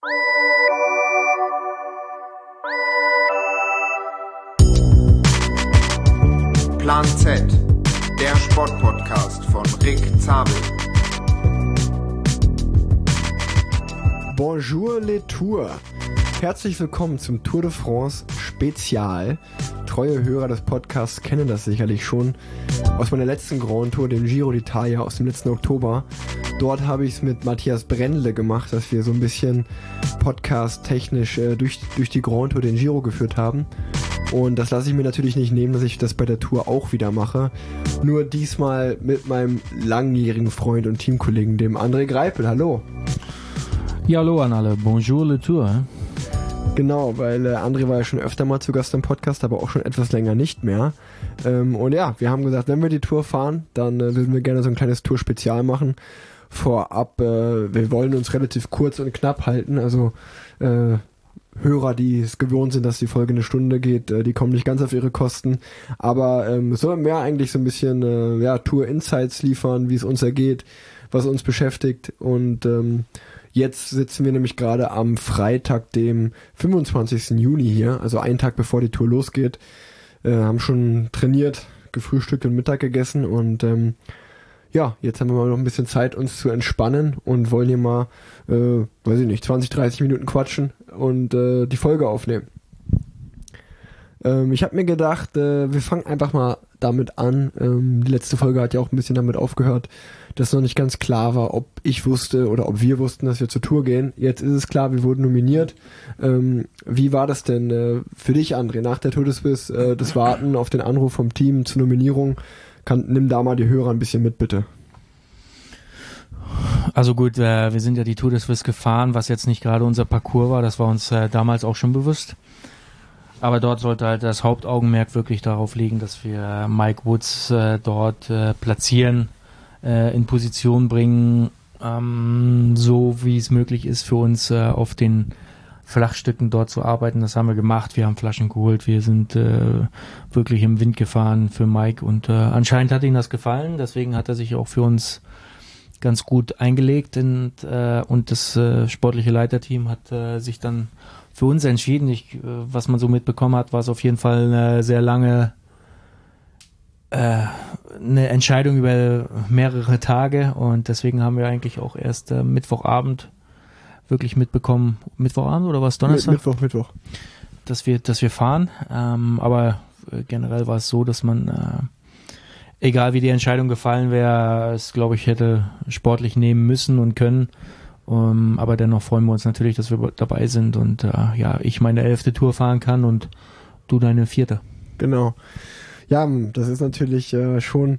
Plan Z, der Sportpodcast von Rick Zabel. Bonjour les Tours. Herzlich willkommen zum Tour de France Spezial. Treue Hörer des Podcasts kennen das sicherlich schon aus meiner letzten Grand Tour, dem Giro d'Italia aus dem letzten Oktober. Dort habe ich es mit Matthias Brendle gemacht, dass wir so ein bisschen podcast-technisch durch die Grand Tour den Giro geführt haben. Und das lasse ich mir natürlich nicht nehmen, dass ich das bei der Tour auch wieder mache. Nur diesmal mit meinem langjährigen Freund und Teamkollegen, dem André Greipel. Hallo. Ja, hallo an alle. Bonjour le Tour. Genau, weil André war ja schon öfter mal zu Gast im Podcast, aber auch schon etwas länger nicht mehr. Und ja, wir haben gesagt, wenn wir die Tour fahren, dann würden wir gerne so ein kleines Tour-Spezial machen. Vorab, wir wollen uns relativ kurz und knapp halten, also Hörer, die es gewohnt sind, dass die Folge eine Stunde geht, die kommen nicht ganz auf ihre Kosten, aber es soll mehr eigentlich so ein bisschen Tour-Insights liefern, wie es uns ergeht, was uns beschäftigt. Und jetzt sitzen wir nämlich gerade am Freitag, dem 25. Juni hier, also einen Tag bevor die Tour losgeht, haben schon trainiert, gefrühstückt und Mittag gegessen und jetzt haben wir mal noch ein bisschen Zeit, uns zu entspannen und wollen hier mal, 20, 30 Minuten quatschen und die Folge aufnehmen. Ich habe mir gedacht, wir fangen einfach mal damit an. Die letzte Folge hat ja auch ein bisschen damit aufgehört, dass noch nicht ganz klar war, ob ich wusste oder ob wir wussten, dass wir zur Tour gehen. Jetzt ist es klar, wir wurden nominiert. Wie war das denn für dich, André, nach der Tour de Suisse, das Warten auf den Anruf vom Team zur Nominierung? Nimm da mal die Hörer ein bisschen mit, bitte. Also gut, wir sind ja die Tour de Suisse gefahren, was jetzt nicht gerade unser Parcours war, das war uns damals auch schon bewusst. Aber dort sollte halt das Hauptaugenmerk wirklich darauf liegen, dass wir Mike Woods dort platzieren, in Position bringen, so wie es möglich ist für uns auf den Flachstücken dort zu arbeiten. Das haben wir gemacht, wir haben Flaschen geholt, wir sind wirklich im Wind gefahren für Mike und anscheinend hat ihm das gefallen, deswegen hat er sich auch für uns ganz gut eingelegt und das sportliche Leiterteam hat sich dann für uns entschieden. Was man so mitbekommen hat, war es auf jeden Fall eine sehr lange eine Entscheidung über mehrere Tage und deswegen haben wir eigentlich auch erst Mittwochabend wirklich mitbekommen. Mittwochabend oder was? Donnerstag? Mittwoch. Dass wir fahren. Aber generell war es so, dass man, egal wie die Entscheidung gefallen wäre, es, glaube ich, hätte sportlich nehmen müssen und können. Aber dennoch freuen wir uns natürlich, dass wir dabei sind und ich meine 11. Tour fahren kann und du deine 4. Genau. Ja, das ist natürlich schon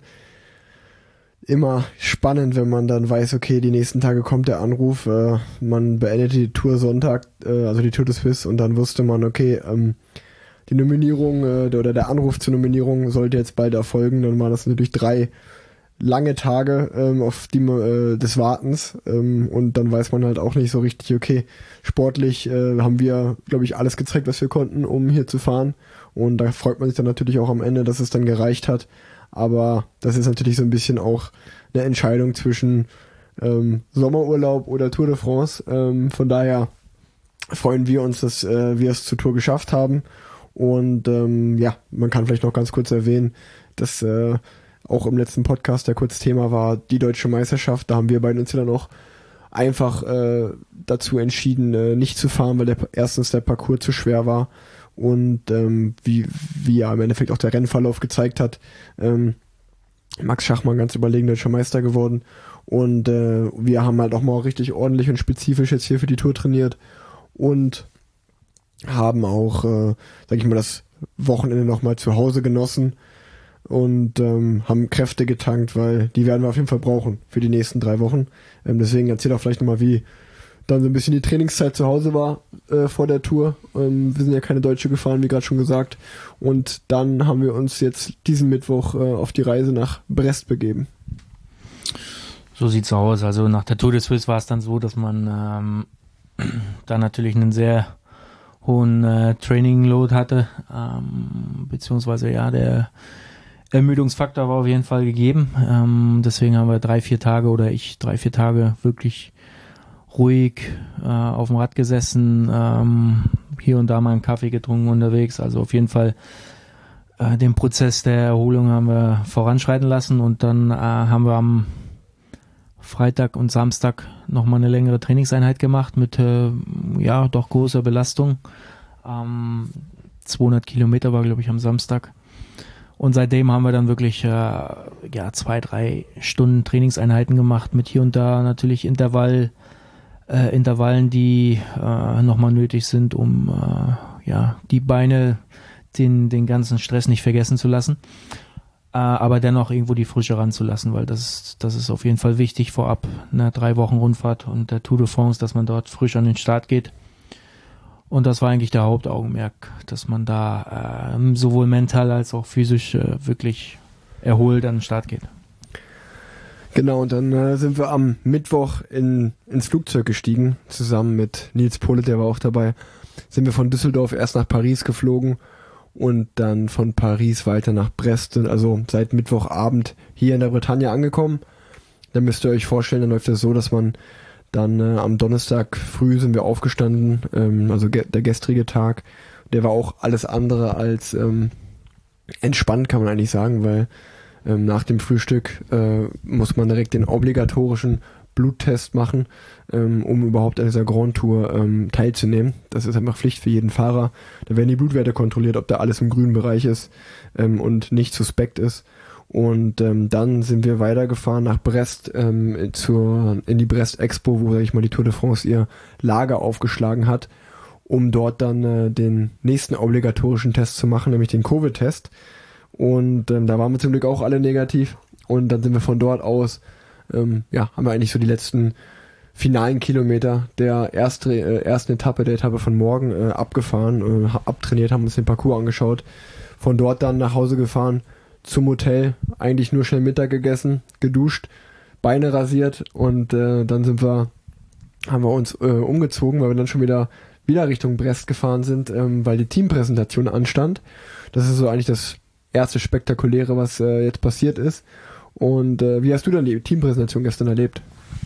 immer spannend, wenn man dann weiß, okay, die nächsten Tage kommt der Anruf, man beendet die Tour Sonntag, also die Tour de Suisse, und dann wusste man, okay, die Nominierung oder der Anruf zur Nominierung sollte jetzt bald erfolgen. Dann waren das natürlich 3 lange Tage auf die des Wartens und dann weiß man halt auch nicht so richtig, okay, sportlich haben wir, glaube ich, alles gezeigt, was wir konnten, um hier zu fahren, und da freut man sich dann natürlich auch am Ende, dass es dann gereicht hat, aber das ist natürlich so ein bisschen auch eine Entscheidung zwischen Sommerurlaub oder Tour de France, von daher freuen wir uns, dass wir es zur Tour geschafft haben und man kann vielleicht noch ganz kurz erwähnen, dass auch im letzten Podcast, der kurz Thema war, die Deutsche Meisterschaft. Da haben wir beide uns ja dann auch einfach dazu entschieden, nicht zu fahren, weil erstens der Parcours zu schwer war und wie ja im Endeffekt auch der Rennverlauf gezeigt hat, Max Schachmann ganz überlegen Deutscher Meister geworden und wir haben halt auch mal richtig ordentlich und spezifisch jetzt hier für die Tour trainiert und haben auch, das Wochenende nochmal zu Hause genossen und haben Kräfte getankt, weil die werden wir auf jeden Fall brauchen für die nächsten 3 Wochen. Deswegen erzähl doch vielleicht nochmal, wie dann so ein bisschen die Trainingszeit zu Hause war vor der Tour. Wir sind ja keine Deutsche gefahren, wie gerade schon gesagt. Und dann haben wir uns jetzt diesen Mittwoch auf die Reise nach Brest begeben. So sieht's aus. Also nach der Tour de Suisse war es dann so, dass man da natürlich einen sehr hohen Training-Load hatte, beziehungsweise der Ermüdungsfaktor war auf jeden Fall gegeben. Deswegen haben wir 3-4 Tage wirklich ruhig auf dem Rad gesessen, hier und da mal einen Kaffee getrunken unterwegs. Also auf jeden Fall den Prozess der Erholung haben wir voranschreiten lassen und dann haben wir am Freitag und Samstag nochmal eine längere Trainingseinheit gemacht mit doch großer Belastung. 200 Kilometer war, glaube ich, am Samstag. Und seitdem haben wir dann wirklich 2-3 Stunden Trainingseinheiten gemacht mit hier und da natürlich Intervallen, die nochmal nötig sind, um die Beine den ganzen Stress nicht vergessen zu lassen. Aber dennoch irgendwo die Frische ranzulassen, weil das ist auf jeden Fall wichtig vorab einer 3 Wochen Rundfahrt und der Tour de France, dass man dort frisch an den Start geht. Und das war eigentlich der Hauptaugenmerk, dass man da sowohl mental als auch physisch wirklich erholt an den Start geht. Genau, und dann sind wir am Mittwoch ins Flugzeug gestiegen, zusammen mit Nils Pohle, der war auch dabei. Sind wir von Düsseldorf erst nach Paris geflogen und dann von Paris weiter nach Brest, also seit Mittwochabend hier in der Bretagne angekommen. Da müsst ihr euch vorstellen, dann läuft das so, dass man dann am Donnerstag früh sind wir aufgestanden, also der gestrige Tag, der war auch alles andere als entspannt, kann man eigentlich sagen, weil nach dem Frühstück muss man direkt den obligatorischen Bluttest machen, um überhaupt an dieser Grand Tour teilzunehmen. Das ist einfach Pflicht für jeden Fahrer. Da werden die Blutwerte kontrolliert, ob da alles im grünen Bereich ist und nicht suspekt ist. Und dann sind wir weitergefahren nach Brest in die Brest Expo, wo, sag ich mal, die Tour de France ihr Lager aufgeschlagen hat, um dort dann den nächsten obligatorischen Test zu machen, nämlich den Covid-Test. Und da waren wir zum Glück auch alle negativ. Und dann sind wir von dort aus, haben wir eigentlich so die letzten finalen Kilometer der ersten Etappe, der Etappe von morgen abgefahren, abtrainiert, haben uns den Parcours angeschaut. Von dort dann nach Hause gefahren, zum Hotel, eigentlich nur schnell Mittag gegessen, geduscht, Beine rasiert und dann haben wir uns umgezogen, weil wir dann schon wieder Richtung Brest gefahren sind, weil die Teampräsentation anstand. Das ist so eigentlich das erste Spektakuläre, was jetzt passiert ist. Und wie hast du dann die Teampräsentation gestern erlebt?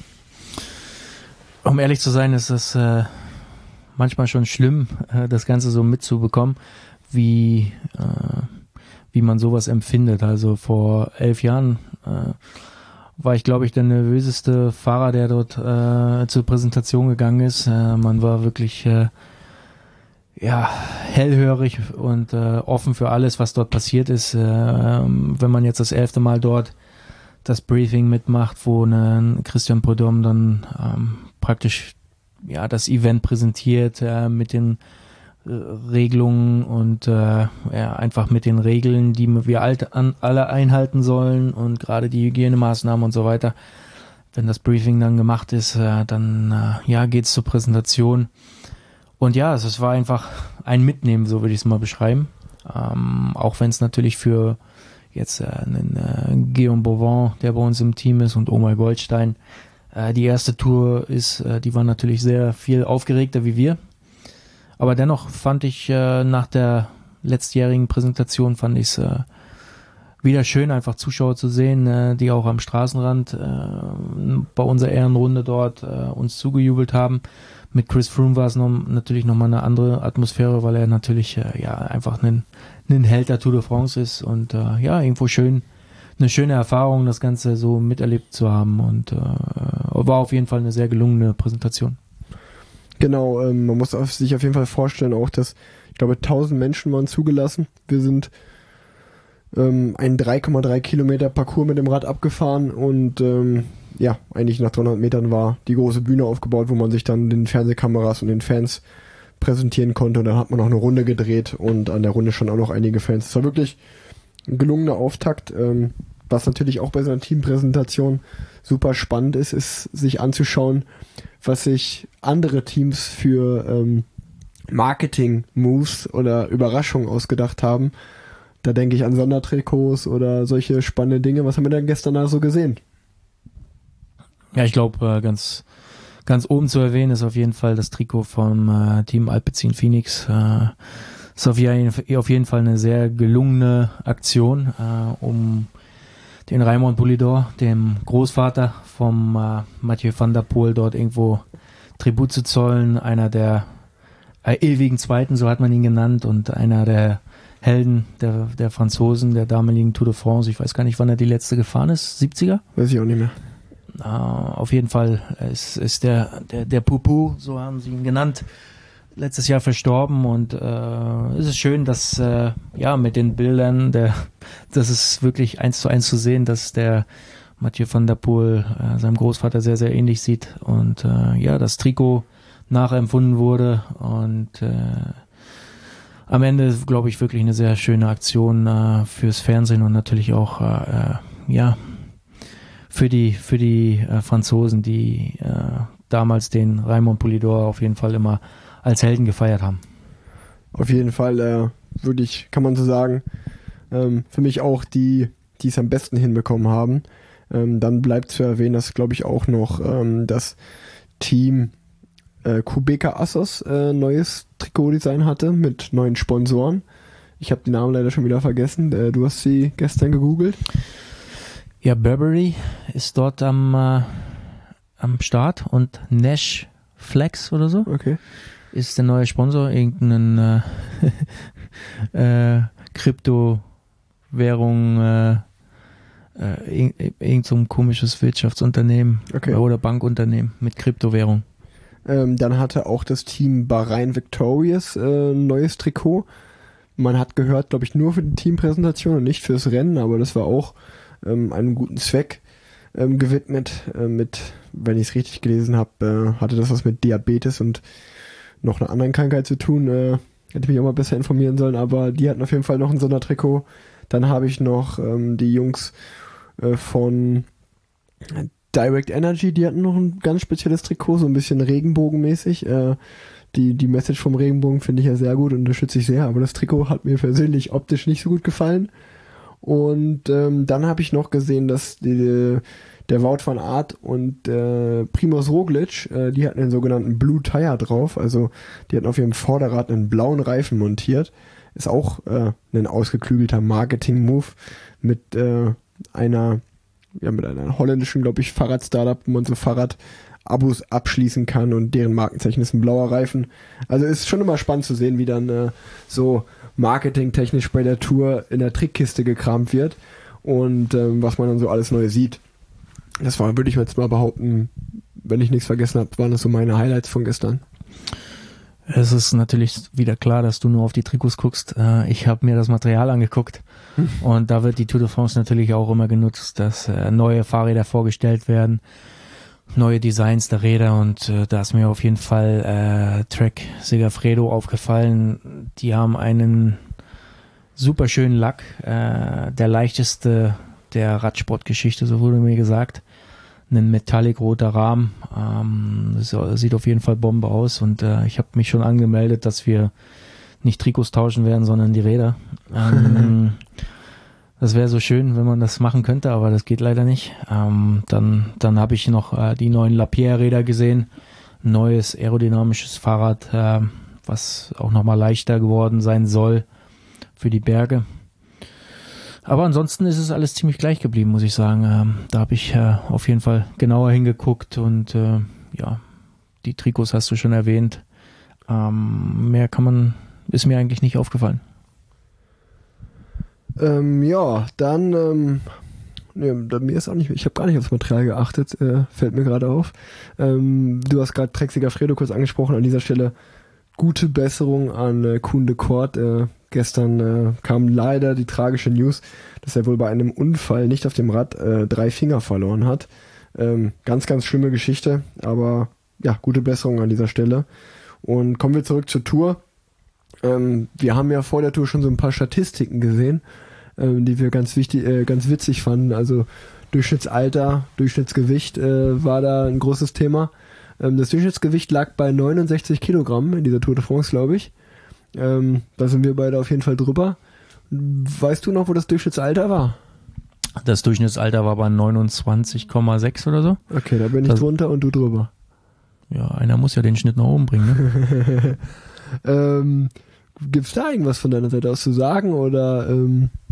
Um ehrlich zu sein, ist das manchmal schon schlimm, das Ganze so mitzubekommen, wie man sowas empfindet. Also vor 11 Jahren war ich, glaube ich, der nervöseste Fahrer, der dort zur Präsentation gegangen ist. Man war wirklich hellhörig und offen für alles, was dort passiert ist. Wenn man jetzt das 11. Mal dort das Briefing mitmacht, wo Christian Prudhomme dann praktisch das Event präsentiert mit den Regelungen und einfach mit den Regeln, die wir alle einhalten sollen und gerade die Hygienemaßnahmen und so weiter. Wenn das Briefing dann gemacht ist, dann geht's zur Präsentation. Und es war einfach ein Mitnehmen, so würde ich es mal beschreiben. Auch wenn es natürlich für jetzt einen Guillaume Boivin, der bei uns im Team ist, und Omar Goldstein die erste Tour ist, die war natürlich sehr viel aufgeregter wie wir. Aber dennoch fand ich nach der letztjährigen Präsentation wieder schön, einfach Zuschauer zu sehen, die auch am Straßenrand bei unserer Ehrenrunde dort uns zugejubelt haben. Mit Chris Froome war es natürlich nochmal eine andere Atmosphäre, weil er natürlich einfach ein Held der Tour de France ist und irgendwo eine schöne Erfahrung, das Ganze so miterlebt zu haben und war auf jeden Fall eine sehr gelungene Präsentation. Genau, man muss sich auf jeden Fall vorstellen auch, dass, ich glaube, 1000 Menschen waren zugelassen. Wir sind einen 3,3 Kilometer Parcours mit dem Rad abgefahren und eigentlich nach 300 Metern war die große Bühne aufgebaut, wo man sich dann den Fernsehkameras und den Fans präsentieren konnte und dann hat man noch eine Runde gedreht und an der Runde standen auch noch einige Fans. Es war wirklich ein gelungener Auftakt, was natürlich auch bei so einer Teampräsentation super spannend ist, sich anzuschauen, was sich andere Teams für Marketing-Moves oder Überraschungen ausgedacht haben. Da denke ich an Sondertrikots oder solche spannende Dinge. Was haben wir denn gestern da so gesehen? Ja, ich glaube, ganz oben zu erwähnen ist auf jeden Fall das Trikot vom Team Alpecin Phoenix. Ist auf jeden Fall eine sehr gelungene Aktion, um den Raymond Poulidor, dem Großvater vom Mathieu van der Poel, dort irgendwo Tribut zu zollen, einer der ewigen Zweiten, so hat man ihn genannt, und einer der Helden der Franzosen, der damaligen Tour de France. Ich weiß gar nicht, wann er die letzte gefahren ist, 70er? Weiß ich auch nicht mehr. Auf jeden Fall ist der Poupou, so haben sie ihn genannt, letztes Jahr verstorben, und es ist schön, dass mit den Bildern, das ist wirklich 1:1 zu sehen, dass der Mathieu van der Poel seinem Großvater sehr, sehr ähnlich sieht, und das Trikot nachempfunden wurde, und am Ende, glaube ich, wirklich eine sehr schöne Aktion fürs Fernsehen und natürlich auch für die Franzosen, die damals den Raymond Poulidor auf jeden Fall immer als Helden gefeiert haben. Auf jeden Fall, wirklich, kann man so sagen, für mich auch die es am besten hinbekommen haben. Dann bleibt zu erwähnen, dass, glaube ich, auch noch das Team Kubeka Assos neues Trikotdesign hatte mit neuen Sponsoren. Ich habe die Namen leider schon wieder vergessen. Du hast sie gestern gegoogelt. Ja, Burberry ist dort am Start, und Nash Flex oder so. Okay. Ist der neue Sponsor, irgendein Kryptowährung, irgend so ein komisches Wirtschaftsunternehmen oder Bankunternehmen mit Kryptowährung. Dann hatte auch das Team Bahrain Victorious ein neues Trikot. Man hat gehört, glaube ich, nur für die Teampräsentation und nicht fürs Rennen, aber das war auch einem guten Zweck gewidmet. Wenn ich es richtig gelesen habe, hatte das was mit Diabetes und noch einer anderen Krankheit zu tun. Hätte ich mich auch mal besser informieren sollen, aber die hatten auf jeden Fall noch ein Sondertrikot. Dann habe ich noch die Jungs von Direct Energy, die hatten noch ein ganz spezielles Trikot, so ein bisschen regenbogenmäßig. Die Message vom Regenbogen finde ich ja sehr gut und unterstütze ich sehr, aber das Trikot hat mir persönlich optisch nicht so gut gefallen. Und dann habe ich noch gesehen, dass der Wout van Aert und Primož Roglič, die hatten den sogenannten Blue Tire drauf, also die hatten auf ihrem Vorderrad einen blauen Reifen montiert. Ist auch ein ausgeklügelter Marketing-Move mit einer holländischen, glaube ich, Fahrrad-Startup, wo man so Fahrrad-Abos abschließen kann, und deren Markenzeichen ist ein blauer Reifen. Also ist schon immer spannend zu sehen, wie dann so marketingtechnisch bei der Tour in der Trickkiste gekramt wird und was man dann so alles Neue sieht. Das war, würde ich jetzt mal behaupten, wenn ich nichts vergessen habe, waren das so meine Highlights von gestern. Es ist natürlich wieder klar, dass du nur auf die Trikots guckst. Ich habe mir das Material angeguckt und da wird die Tour de France natürlich auch immer genutzt, dass neue Fahrräder vorgestellt werden, neue Designs der Räder, und da ist mir auf jeden Fall Trek Segafredo aufgefallen. Die haben einen super schönen Lack, der leichteste der Radsportgeschichte, so wurde mir gesagt. Ein metallic-roter Rahmen. Das sieht auf jeden Fall Bombe aus, und ich habe mich schon angemeldet, dass wir nicht Trikots tauschen werden, sondern die Räder. Das wäre so schön, wenn man das machen könnte, aber das geht leider nicht. Dann habe ich noch die neuen Lapierre-Räder gesehen. Ein neues aerodynamisches Fahrrad, was auch nochmal leichter geworden sein soll für die Berge. Aber ansonsten ist es alles ziemlich gleich geblieben, muss ich sagen. Da habe ich auf jeden Fall genauer hingeguckt, und die Trikots hast du schon erwähnt. Mehr ist mir eigentlich nicht aufgefallen. Mir ist auch nicht, ich habe gar nicht aufs Material geachtet, fällt mir gerade auf. Du hast gerade Trek Segafredo kurz angesprochen, an dieser Stelle gute Besserung an Koen de Kort. Gestern kam leider die tragische News, dass er wohl bei einem Unfall nicht auf dem Rad 3 Finger verloren hat. Ganz, ganz schlimme Geschichte, aber ja, gute Besserung an dieser Stelle. Und kommen wir zurück zur Tour. Wir haben ja vor der Tour schon so ein paar Statistiken gesehen, die wir ganz witzig fanden. Also Durchschnittsalter, Durchschnittsgewicht war da ein großes Thema. Das Durchschnittsgewicht lag bei 69 Kilogramm in dieser Tour de France, glaube ich. Da sind wir beide auf jeden Fall drüber. Weißt du noch, wo das Durchschnittsalter war? Das Durchschnittsalter war bei 29,6 oder so. Okay, da bin ich drunter und du drüber. Ja, einer muss ja den Schnitt nach oben bringen, ne? Gibt's da irgendwas von deiner Seite aus zu sagen, oder?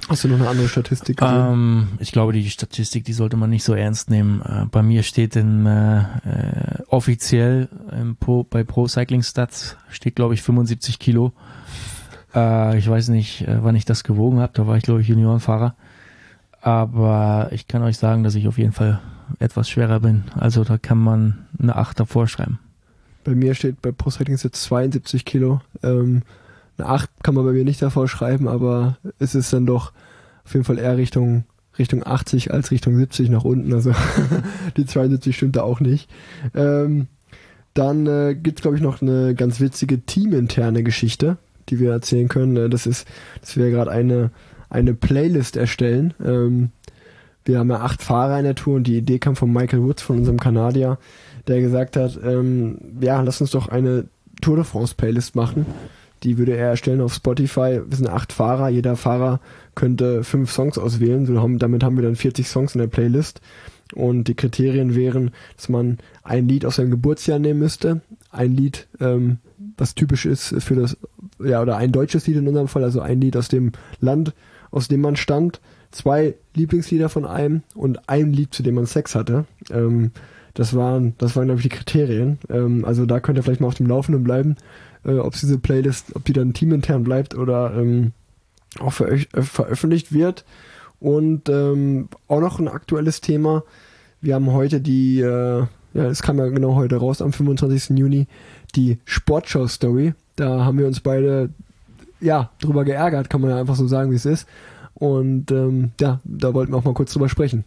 Hast du noch eine andere Statistik gesehen? Ich glaube, die Statistik, die sollte man nicht so ernst nehmen. Bei mir steht offiziell bei Pro Cycling Stats steht, glaube ich, 75 Kilo. Ich weiß nicht, wann ich das gewogen habe. Da war ich, glaube ich, Juniorenfahrer. Aber ich kann euch sagen, dass ich auf jeden Fall etwas schwerer bin. Also da kann man eine 8 davor schreiben. Bei mir steht bei Pro Cycling Stats 72 Kilo. Eine 8 kann man bei mir nicht davor schreiben, aber es ist dann doch auf jeden Fall eher Richtung 80 als Richtung 70 nach unten. Also die 72 stimmt da auch nicht. Dann gibt es, glaube ich, noch eine ganz witzige teaminterne Geschichte, die wir erzählen können. Das ist, dass wir gerade eine Playlist erstellen. Wir haben ja 8 Fahrer in der Tour und die Idee kam von Michael Woods, von unserem Kanadier, der gesagt hat, lass uns doch eine Tour de France Playlist machen. Die würde er erstellen auf Spotify. Wir sind 8 Fahrer. Jeder Fahrer könnte 5 Songs auswählen. Damit haben wir dann 40 Songs in der Playlist. Und die Kriterien wären, dass man ein Lied aus seinem Geburtsjahr nehmen müsste. Ein Lied, was typisch ist für das, oder ein deutsches Lied in unserem Fall. Also ein Lied aus dem Land, aus dem man stammt. 2 Lieblingslieder von einem und ein Lied, zu dem man Sex hatte. Das waren, glaube ich, die Kriterien. Also da könnt ihr vielleicht mal auf dem Laufenden bleiben. Ob diese Playlist, ob die dann teamintern bleibt oder auch veröffentlicht wird. Und auch noch ein aktuelles Thema. Wir haben heute es kam ja genau heute raus, am 25. Juni, die Sportschau-Story. Da haben wir uns beide, drüber geärgert, kann man ja einfach so sagen, wie es ist. Und da wollten wir auch mal kurz drüber sprechen.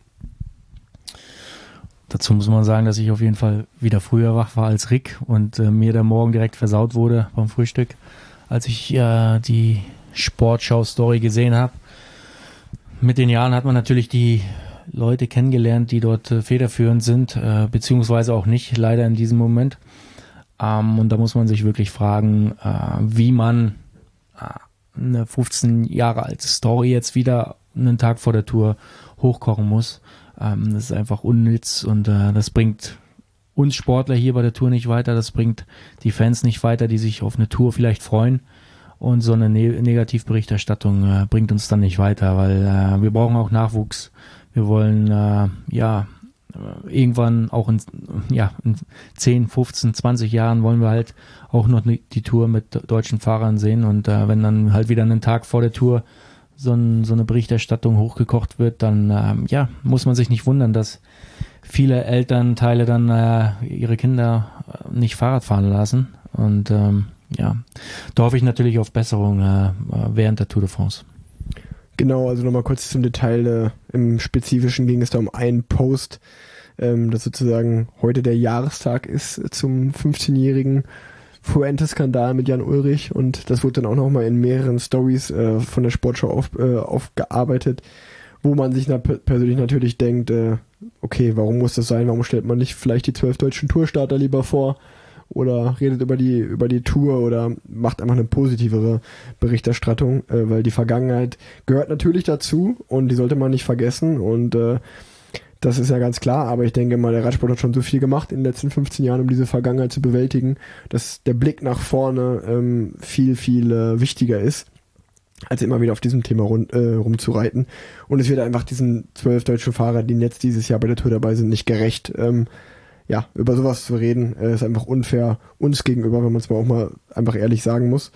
Dazu muss man sagen, dass ich auf jeden Fall wieder früher wach war als Rick und mir der Morgen direkt versaut wurde beim Frühstück, als ich die Sportschau-Story gesehen habe. Mit den Jahren hat man natürlich die Leute kennengelernt, die dort federführend sind, beziehungsweise auch nicht, leider in diesem Moment. Und da muss man sich wirklich fragen, wie man eine 15 Jahre alte Story jetzt wieder einen Tag vor der Tour hochkochen muss. Das ist einfach unnütz und das bringt uns Sportler hier bei der Tour nicht weiter, das bringt die Fans nicht weiter, die sich auf eine Tour vielleicht freuen, und so eine Negativberichterstattung bringt uns dann nicht weiter, weil wir brauchen auch Nachwuchs. Wir wollen irgendwann auch in 10, 15, 20 Jahren wollen wir halt auch noch die Tour mit deutschen Fahrern sehen, und wenn dann halt wieder einen Tag vor der Tour so eine Berichterstattung hochgekocht wird, dann muss man sich nicht wundern, dass viele Elternteile dann ihre Kinder nicht Fahrrad fahren lassen. Und da hoffe ich natürlich auf Besserung während der Tour de France. Genau, also nochmal kurz zum Detail. Im Spezifischen ging es da um einen Post, das sozusagen heute der Jahrestag ist zum 15-jährigen Fuente-Skandal mit Jan Ullrich, und das wurde dann auch nochmal in mehreren Stories von der Sportschau aufgearbeitet, wo man sich persönlich natürlich denkt, okay, warum muss das sein? Warum stellt man nicht vielleicht die 12 deutschen Tourstarter lieber vor oder redet über die Tour oder macht einfach eine positivere Berichterstattung, weil die Vergangenheit gehört natürlich dazu und die sollte man nicht vergessen, und das ist ja ganz klar, aber ich denke mal, der Radsport hat schon so viel gemacht in den letzten 15 Jahren, um diese Vergangenheit zu bewältigen, dass der Blick nach vorne viel, viel wichtiger ist, als immer wieder auf diesem Thema rumzureiten. Und es wird einfach diesen 12 deutschen Fahrern, die jetzt dieses Jahr bei der Tour dabei sind, nicht gerecht. Über sowas zu reden, ist einfach unfair uns gegenüber, wenn man es mal auch mal einfach ehrlich sagen muss.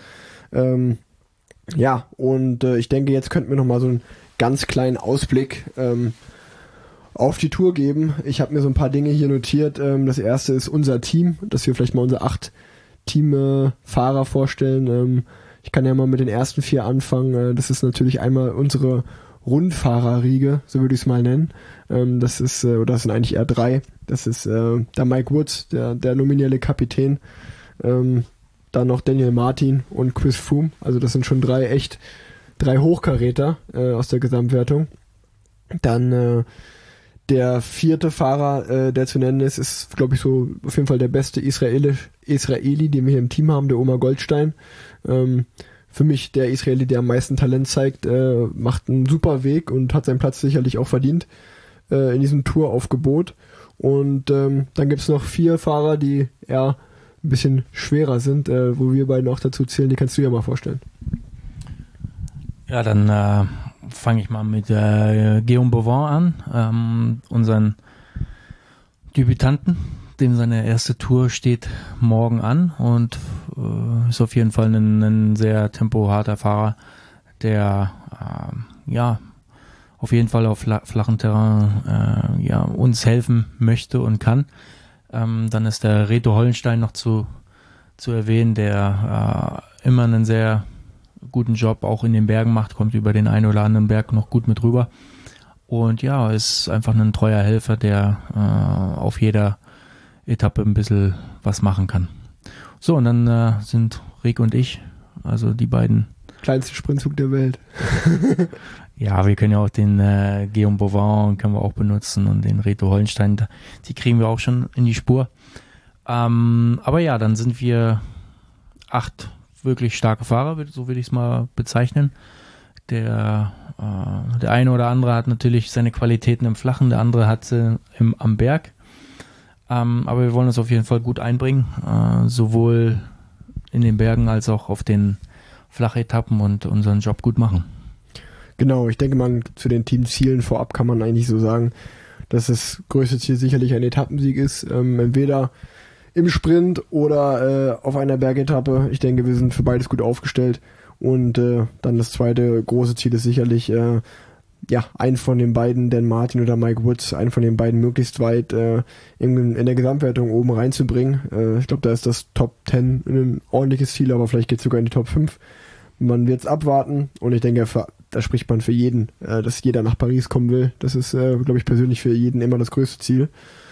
Ich denke, jetzt könnten wir nochmal so einen ganz kleinen Ausblick auf die Tour geben. Ich habe mir so ein paar Dinge hier notiert. Das erste ist unser Team, dass wir vielleicht mal unsere 8 Teamfahrer vorstellen. Ich kann ja mal mit den ersten 4 anfangen. Das ist natürlich einmal unsere Rundfahrerriege, so würde ich es mal nennen. Das sind eigentlich eher 3. Das ist der Mike Woods, der nominelle Kapitän. Dann noch Daniel Martin und Chris Froome. Also das sind schon 3 Hochkaräter aus der Gesamtwertung. Dann der 4. Fahrer, der zu nennen ist, glaube ich, so auf jeden Fall der beste Israeli, den wir hier im Team haben, der Omar Goldstein. Für mich der Israeli, der am meisten Talent zeigt, macht einen super Weg und hat seinen Platz sicherlich auch verdient in diesem Touraufgebot. Und dann gibt es noch 4 Fahrer, die eher ein bisschen schwerer sind, wo wir beiden auch dazu zählen. Die kannst du ja mal vorstellen. Ja, dann fange ich mal mit Guillaume Boivin an, unseren Debütanten, dem seine erste Tour steht morgen an und ist auf jeden Fall ein sehr tempoharter Fahrer, der auf jeden Fall auf flachen Terrain uns helfen möchte und kann. Dann ist der Reto Hollenstein noch zu erwähnen, der immer einen sehr guten Job auch in den Bergen macht, kommt über den einen oder anderen Berg noch gut mit rüber und ja, ist einfach ein treuer Helfer, der auf jeder Etappe ein bisschen was machen kann. So, und dann sind Rick und ich, also die beiden. Kleinste Sprintzug der Welt. Ja, wir können ja auch den Guillaume Boivin können wir auch benutzen und den Reto Hollenstein, die kriegen wir auch schon in die Spur. Aber ja, dann sind wir 8 wirklich starke Fahrer, so würde ich es mal bezeichnen. Der eine oder andere hat natürlich seine Qualitäten im Flachen, der andere hat sie am Berg. Aber wir wollen uns auf jeden Fall gut einbringen, sowohl in den Bergen als auch auf den Flachetappen und unseren Job gut machen. Genau, ich denke mal, zu den Teamzielen vorab kann man eigentlich so sagen, dass das größte Ziel sicherlich ein Etappensieg ist, entweder im Sprint oder auf einer Bergetappe. Ich denke, wir sind für beides gut aufgestellt und dann das zweite große Ziel ist sicherlich einen von den beiden, Dan Martin oder Mike Woods, einen von den beiden möglichst weit in der Gesamtwertung oben reinzubringen. Ich glaube, da ist das Top 10 ein ordentliches Ziel, aber vielleicht geht es sogar in die Top 5. Man wird es abwarten und ich denke, da spricht man für jeden, dass jeder nach Paris kommen will. Das ist, glaube ich, persönlich für jeden immer das größte Ziel.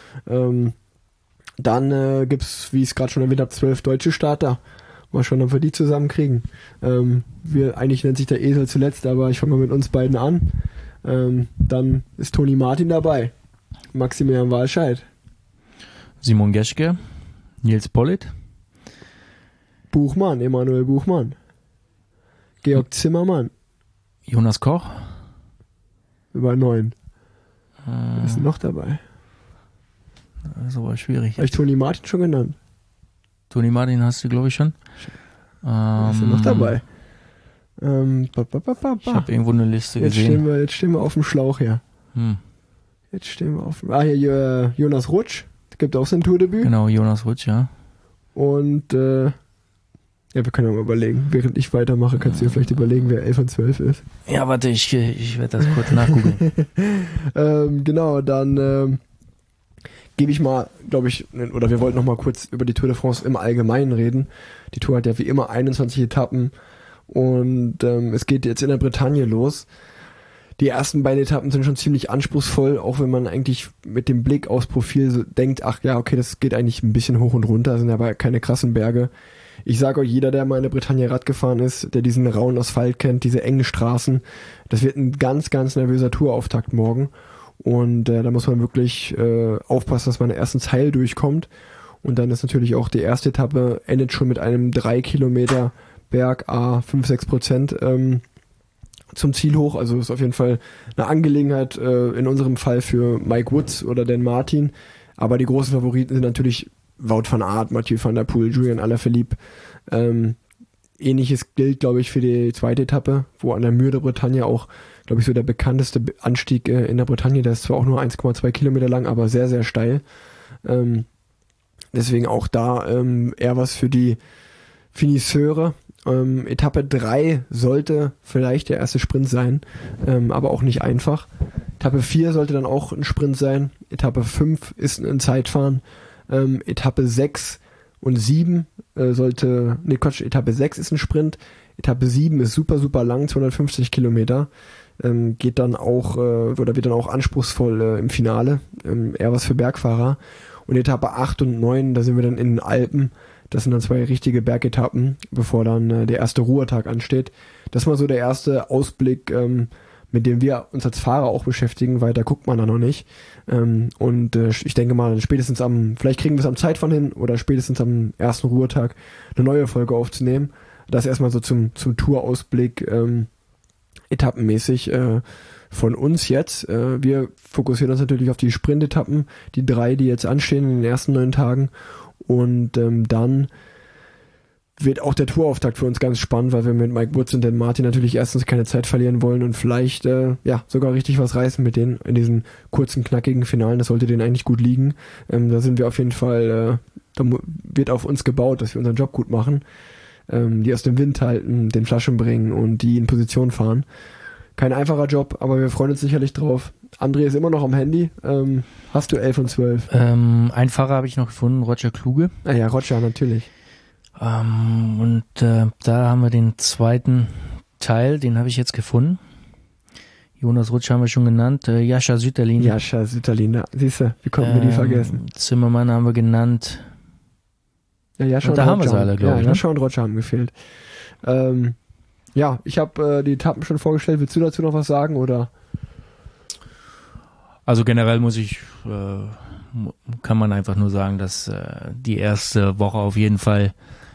Dann gibt's, wie ich es gerade schon erwähnt habe, 12 deutsche Starter. Mal schauen, ob wir die zusammenkriegen. Eigentlich nennt sich der Esel zuletzt, aber ich fange mal mit uns beiden an. Dann ist Toni Martin dabei. Maximilian Walscheid. Simon Geschke. Nils Pollitt. Buchmann, Emanuel Buchmann. Georg Zimmermann. Jonas Koch. Über 9. Wer ist denn noch dabei? Das ist aber schwierig. Habe ich Toni Martin schon genannt? Toni Martin hast du, glaube ich, schon. Wer ist denn noch dabei? Ich habe irgendwo eine Liste gesehen. Jetzt stehen wir auf dem Schlauch hier. Jetzt stehen wir auf dem... hier Jonas Rutsch. Gibt auch sein Tourdebüt. Genau, Jonas Rutsch, ja. Und wir können ja mal überlegen. Während ich weitermache, kannst du dir vielleicht überlegen, wer 11 und 12 ist. Ja, warte, ich werde das kurz nachgucken. Genau, dann gebe ich mal, glaube ich, oder wir wollten noch mal kurz über die Tour de France im Allgemeinen reden. Die Tour hat ja wie immer 21 Etappen und es geht jetzt in der Bretagne los. Die ersten beiden Etappen sind schon ziemlich anspruchsvoll, auch wenn man eigentlich mit dem Blick aufs Profil so denkt, ach ja, okay, das geht eigentlich ein bisschen hoch und runter, sind aber keine krassen Berge. Ich sage euch, jeder, der mal in der Bretagne Rad gefahren ist, der diesen rauen Asphalt kennt, diese engen Straßen, das wird ein ganz, ganz nervöser Tourauftakt morgen. Und da muss man wirklich aufpassen, dass man den ersten Teil durchkommt. Und dann ist natürlich auch die erste Etappe, endet schon mit einem 3 Kilometer Berg, 5-6% zum Ziel hoch. Also ist auf jeden Fall eine Angelegenheit in unserem Fall für Mike Woods oder Dan Martin. Aber die großen Favoriten sind natürlich Wout van Aert, Mathieu van der Poel, Julian Alaphilippe. Ähnliches gilt, glaube ich, für die zweite Etappe, wo an der Mur de Bretagne auch, glaube ich, so der bekannteste Anstieg in der Bretagne, der ist zwar auch nur 1,2 Kilometer lang, aber sehr, sehr steil. Deswegen auch da eher was für die Finisseure. Etappe 3 sollte vielleicht der erste Sprint sein, aber auch nicht einfach. Etappe 4 sollte dann auch ein Sprint sein. Etappe 5 ist ein Zeitfahren. Etappe 6 und 7 Etappe 6 ist ein Sprint. Etappe 7 ist super, super lang, 250 Kilometer. Geht dann auch, oder wird dann auch anspruchsvoll im Finale. Eher was für Bergfahrer. Und Etappe 8 und 9, da sind wir dann in den Alpen. Das sind dann 2 richtige Bergetappen, bevor dann der erste Ruhetag ansteht. Das ist mal so der erste Ausblick, mit dem wir uns als Fahrer auch beschäftigen, weil da guckt man da noch nicht. Ich denke mal, vielleicht kriegen wir es am Zeitfahren hin oder spätestens am ersten Ruhetag eine neue Folge aufzunehmen. Das erstmal so zum Tourausblick etappenmäßig von uns jetzt. Wir fokussieren uns natürlich auf die Sprintetappen, die 3, die jetzt anstehen in den ersten 9 Tagen. Und dann wird auch der Tourauftakt für uns ganz spannend, weil wir mit Mike Woods und Dan Martin natürlich erstens keine Zeit verlieren wollen und vielleicht sogar richtig was reißen mit denen in diesen kurzen, knackigen Finalen. Das sollte denen eigentlich gut liegen. Da sind wir auf jeden Fall, da wird auf uns gebaut, dass wir unseren Job gut machen. Die aus dem Wind halten, den Flaschen bringen und die in Position fahren. Kein einfacher Job, aber wir freuen uns sicherlich drauf. André ist immer noch am Handy. Hast du 11 und 12? Einen Fahrer habe ich noch gefunden, Roger Kluge. Ah ja, Roger, natürlich. Da haben wir den zweiten Teil, den habe ich jetzt gefunden. Jonas Rutsch haben wir schon genannt. Jascha Sütterlin. Jascha Sütterlin, siehst du, wie konnten wir die vergessen? Zimmermann haben wir genannt. Ja, Jascha und da Roger haben wir sie alle, glaube ich. Jascha und Roger haben gefehlt. Ich habe die Etappen schon vorgestellt. Willst du dazu noch was sagen, oder? Also generell kann man einfach nur sagen, dass die erste Woche auf jeden Fall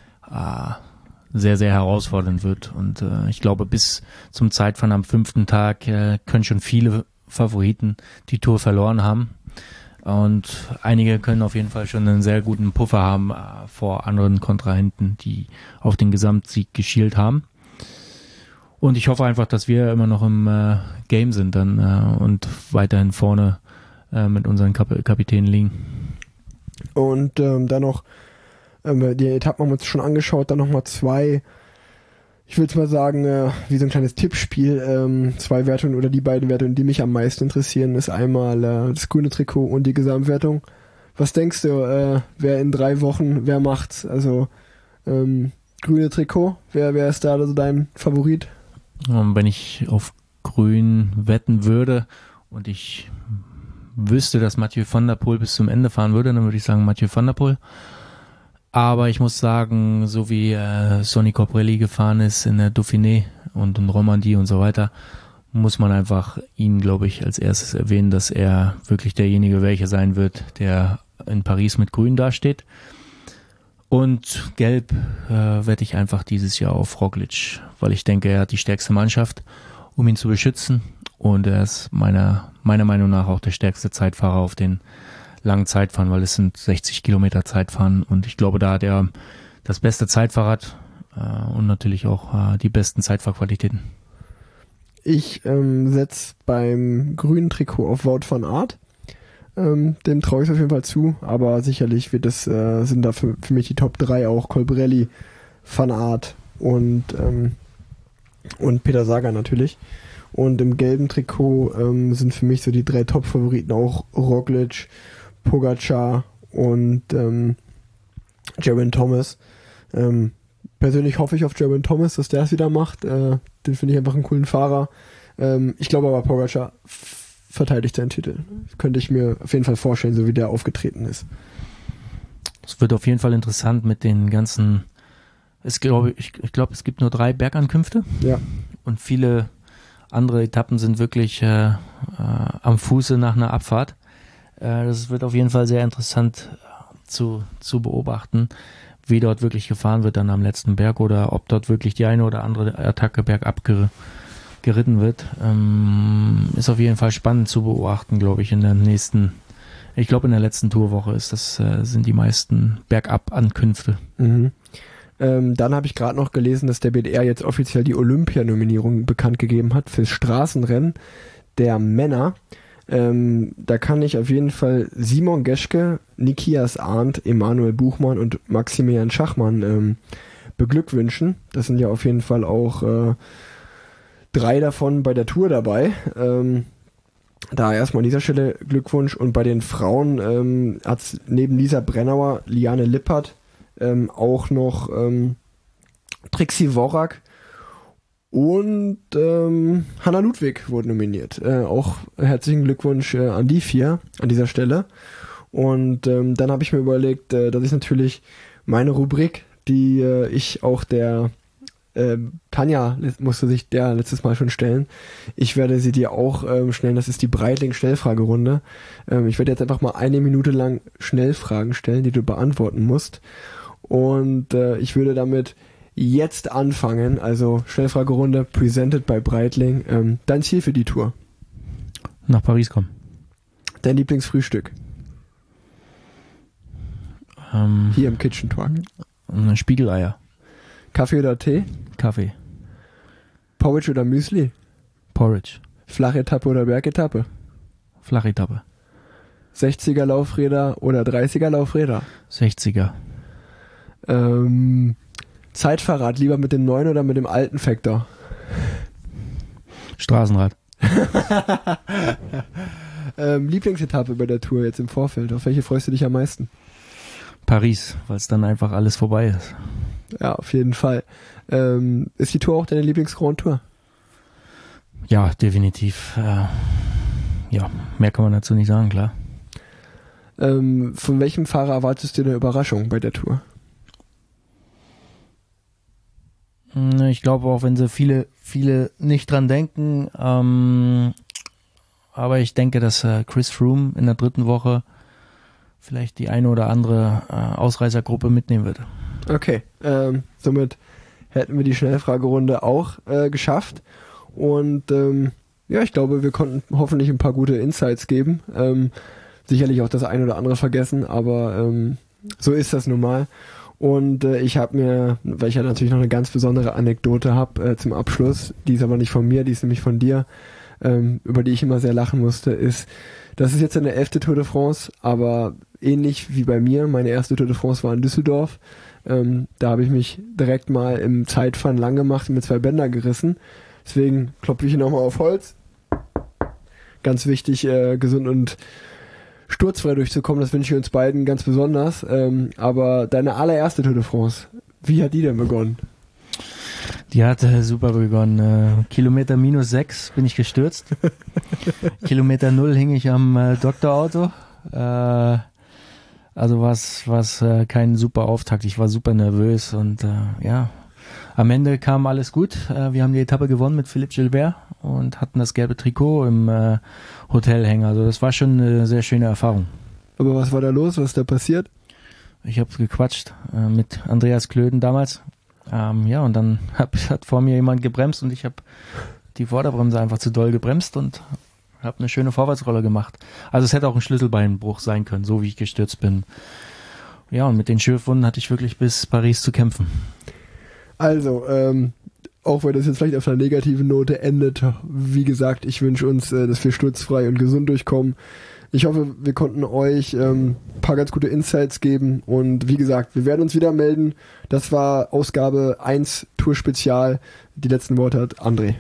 sehr, sehr herausfordernd wird. Und ich glaube, bis zum Zeitfahren am 5. Tag können schon viele Favoriten die Tour verloren haben. Und einige können auf jeden Fall schon einen sehr guten Puffer haben vor anderen Kontrahenten, die auf den Gesamtsieg geschielt haben. Und ich hoffe einfach, dass wir immer noch im Game sind dann und weiterhin vorne mit unseren Kapitänen liegen. Und dann noch, die Etappen haben wir uns schon angeschaut, dann nochmal 2, ich würde mal sagen, wie so ein kleines Tippspiel, 2 Wertungen oder die beiden Wertungen, die mich am meisten interessieren, ist einmal das grüne Trikot und die Gesamtwertung. Was denkst du, wer in 3 Wochen, wer macht's? Also grüne Trikot, wer ist da also dein Favorit? Wenn ich auf grün wetten würde und ich wüsste, dass Mathieu van der Poel bis zum Ende fahren würde, dann würde ich sagen Mathieu van der Poel. Aber ich muss sagen, so wie Sonny Colbrelli gefahren ist in der Dauphiné und in Romandie und so weiter, muss man einfach ihn, glaube ich, als erstes erwähnen, dass er wirklich derjenige welcher sein wird, der in Paris mit Grün dasteht. Und Gelb wette ich einfach dieses Jahr auf Roglic, weil ich denke, er hat die stärkste Mannschaft, um ihn zu beschützen. Und er ist meiner Meinung nach auch der stärkste Zeitfahrer auf den langen Zeitfahren, weil es sind 60 Kilometer Zeitfahren. Und ich glaube, da hat er das beste Zeitfahrrad und natürlich auch die besten Zeitfahrqualitäten. Ich setze beim grünen Trikot auf Wout van Aert. Dem traue ich auf jeden Fall zu, aber sicherlich sind da für mich die Top 3 auch Colbrelli, Van Aert und Peter Sagan natürlich. Und im gelben Trikot sind für mich so die 3 Top-Favoriten auch Roglic, Pogačar und Geraint Thomas. Persönlich hoffe ich auf Geraint Thomas, dass der es wieder macht. Den finde ich einfach einen coolen Fahrer. Ich glaube aber, Pogačar verteidigt seinen Titel. Das könnte ich mir auf jeden Fall vorstellen, so wie der aufgetreten ist. Es wird auf jeden Fall interessant mit den ganzen, ich glaube, es gibt nur 3 Bergankünfte. Ja. Und viele andere Etappen sind wirklich am Fuße nach einer Abfahrt. Das wird auf jeden Fall sehr interessant zu beobachten, wie dort wirklich gefahren wird dann am letzten Berg oder ob dort wirklich die eine oder andere Attacke bergab geritten wird. Ist auf jeden Fall spannend zu beobachten, glaube ich, in der letzten Tourwoche sind die meisten Bergab-Ankünfte. Mhm. Dann habe ich gerade noch gelesen, dass der BDR jetzt offiziell die Olympia-Nominierung bekannt gegeben hat fürs Straßenrennen der Männer. Da kann ich auf jeden Fall Simon Geschke, Nikias Arndt, Emanuel Buchmann und Maximilian Schachmann beglückwünschen. Das sind ja auf jeden Fall auch 3 davon bei der Tour dabei. Da erstmal an dieser Stelle Glückwunsch. Und bei den Frauen hat es neben Lisa Brennauer, Liane Lippert, auch noch Trixie Worrack und Hanna Ludwig wurden nominiert. Auch herzlichen Glückwunsch an die 4 an dieser Stelle. Und dann habe ich mir überlegt, dass ich natürlich meine Rubrik, die ich auch der Tanja musste sich der letztes Mal schon stellen. Ich werde sie dir auch stellen. Das ist die Breitling-Schnellfragerunde. Ich werde jetzt einfach mal 1 Minute lang Schnellfragen stellen, die du beantworten musst. Und ich würde damit jetzt anfangen. Also Schnellfragerunde, presented by Breitling. Dein Ziel für die Tour? Nach Paris kommen. Dein Lieblingsfrühstück? Hier im Kitchen Talk. Spiegeleier. Kaffee oder Tee? Kaffee. Porridge oder Müsli? Porridge. Flachetappe oder Bergetappe? Flachetappe. 60er Laufräder oder 30er Laufräder? 60er. Zeitfahrrad lieber mit dem neuen oder mit dem alten Factor? Straßenrad. Lieblingsetappe bei der Tour jetzt im Vorfeld? Auf welche freust du dich am meisten? Paris, weil es dann einfach alles vorbei ist. Ja, auf jeden Fall. Ist die Tour auch deine Lieblings-Grand Tour? Ja, definitiv. Ja, mehr kann man dazu nicht sagen, klar. Von welchem Fahrer erwartest du eine Überraschung bei der Tour? Ich glaube auch, wenn sie viele nicht dran denken, aber ich denke, dass Chris Froome in der 3. Woche vielleicht die eine oder andere Ausreißergruppe mitnehmen wird. Okay, somit hätten wir die Schnellfragerunde auch geschafft und ja, ich glaube, wir konnten hoffentlich ein paar gute Insights geben. Sicherlich auch das eine oder andere vergessen, aber so ist das nun mal. Und ich habe mir, weil ich ja natürlich noch eine ganz besondere Anekdote habe zum Abschluss, die ist aber nicht von mir, die ist nämlich von dir, über die ich immer sehr lachen musste, ist, das ist jetzt eine 11. Tour de France, aber ähnlich wie bei mir, meine erste Tour de France war in Düsseldorf. Da habe ich mich direkt mal im Zeitfahren lang gemacht und mit 2 Bänder gerissen. Deswegen klopfe ich hier nochmal auf Holz. Ganz wichtig, gesund und sturzfrei durchzukommen, das wünsche ich uns beiden ganz besonders. Aber deine allererste Tour de France, wie hat die denn begonnen? Die hat super begonnen. Kilometer -6 bin ich gestürzt. Kilometer 0 hing ich am Doktorauto. Also was kein super Auftakt. Ich war super nervös und ja, am Ende kam alles gut. Wir haben die Etappe gewonnen mit Philippe Gilbert und hatten das gelbe Trikot im Hotel hängen. Also das war schon eine sehr schöne Erfahrung. Aber was war da los? Was ist da passiert? Ich habe gequatscht mit Andreas Klöden damals. Ja, und dann hat vor mir jemand gebremst und ich habe die Vorderbremse einfach zu doll gebremst und habe eine schöne Vorwärtsrolle gemacht. Also es hätte auch ein Schlüsselbeinbruch sein können, so wie ich gestürzt bin. Ja, und mit den Schürfwunden hatte ich wirklich bis Paris zu kämpfen. Also, auch wenn das jetzt vielleicht auf einer negativen Note endet, wie gesagt, ich wünsche uns, dass wir sturzfrei und gesund durchkommen. Ich hoffe, wir konnten euch ein paar ganz gute Insights geben und wie gesagt, wir werden uns wieder melden. Das war Ausgabe 1 Tour Spezial. Die letzten Worte hat André.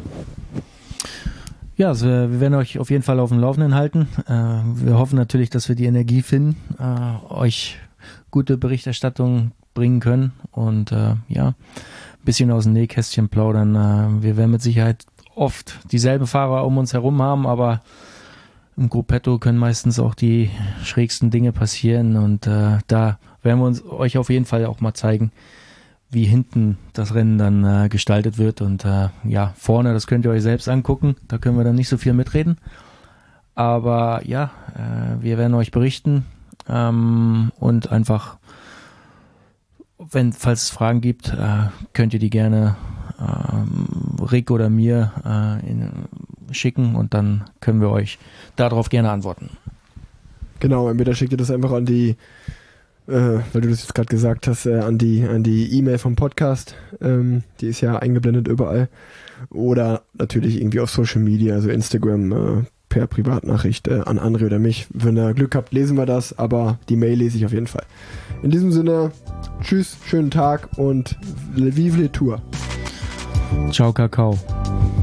Ja, also wir werden euch auf jeden Fall auf dem Laufenden halten. Wir hoffen natürlich, dass wir die Energie finden, euch gute Berichterstattung bringen können und ja, ein bisschen aus dem Nähkästchen plaudern. Wir werden mit Sicherheit oft dieselben Fahrer um uns herum haben, aber im Gruppetto können meistens auch die schrägsten Dinge passieren und da werden wir euch auf jeden Fall auch mal zeigen, wie hinten das Rennen dann gestaltet wird und ja, vorne, das könnt ihr euch selbst angucken, da können wir dann nicht so viel mitreden, aber ja, wir werden euch berichten und einfach, falls es Fragen gibt, könnt ihr die gerne Rick oder mir schicken und dann können wir euch darauf gerne antworten. Genau, entweder schickt ihr das einfach an die, weil du das jetzt gerade gesagt hast, an die E-Mail vom Podcast, die ist ja eingeblendet überall, oder natürlich irgendwie auf Social Media, also Instagram, per Privatnachricht an André oder mich. Wenn ihr Glück habt, lesen wir das, aber die Mail lese ich auf jeden Fall. In diesem Sinne, tschüss, schönen Tag und vive les Tours. Ciao, Kakao.